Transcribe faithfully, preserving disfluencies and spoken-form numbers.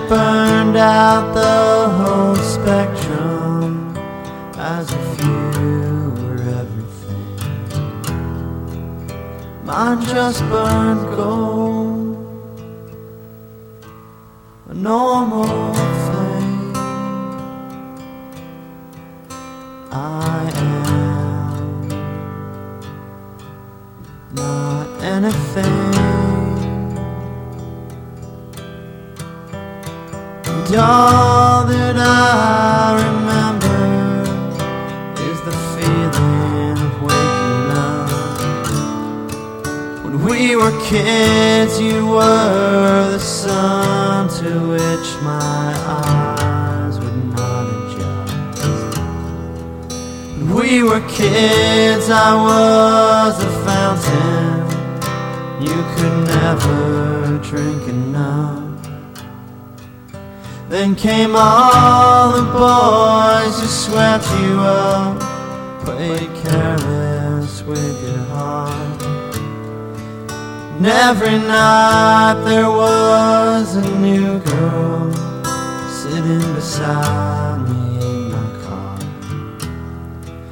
burned out the whole spectrum as if you were everything. Mine just burned gold, a normal thing. I am not anything. And all that I remember is the feeling of waking up. When we were kids, you were the sun to which my eyes would not adjust. When we were kids, I was a fountain you could never drink enough. Then came all the boys who swept you up, played careless with your heart. And every night there was a new girl sitting beside